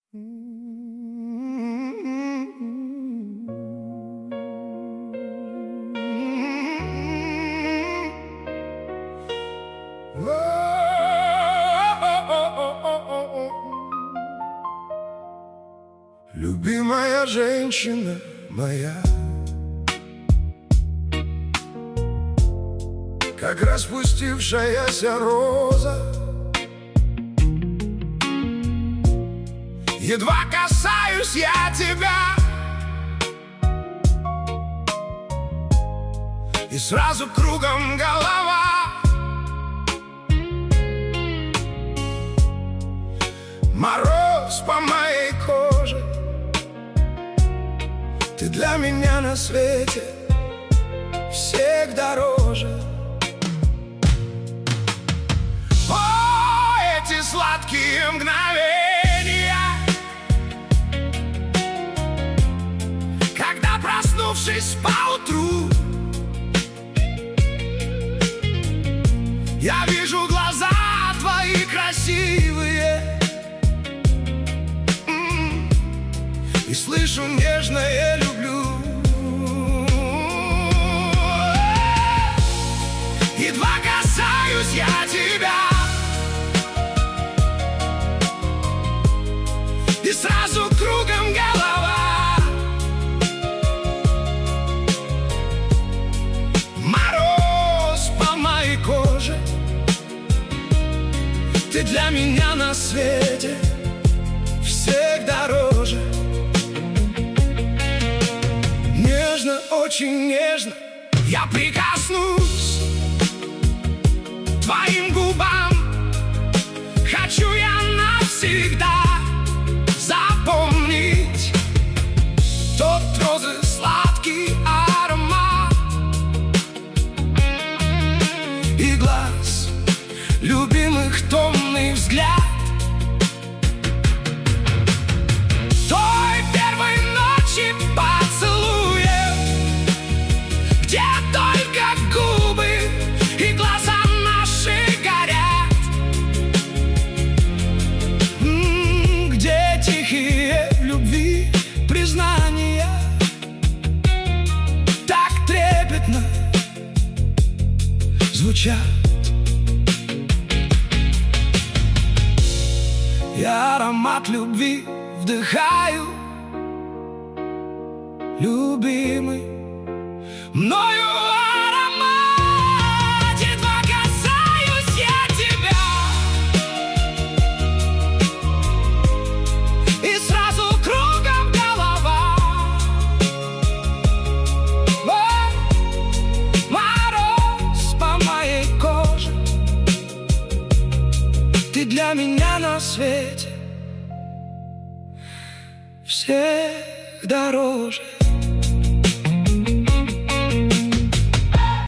Любимая женщина моя, как распустившаяся роза, едва касаюсь я тебя, и сразу кругом голова. Мороз по моей коже, ты для меня на свете всех дороже. О, эти сладкие мгновения, когда, проснувшись поутру, я вижу глаза твои красивые и слышу нежное «люблю». Едва касаюсь я тебя, и сразу кругом голова. Мороз по моей коже, ты для меня на свете всех дороже. Нежно, очень нежно я прикоснусь к твоим губам. Хочу я навсегда запомнить тот розы сладкий аромат и глаз любимых томный взгляд. Той первой ночи поцелуя, где только губы и глаза наши горят, где тихие любви признания так трепетно звучат. Я аромат любви вдыхаю, любимый мною аромат. Едва касаюсь я тебя, и сразу кругом голова. О, мороз по моей коже, ты для меня на свете всех дороже.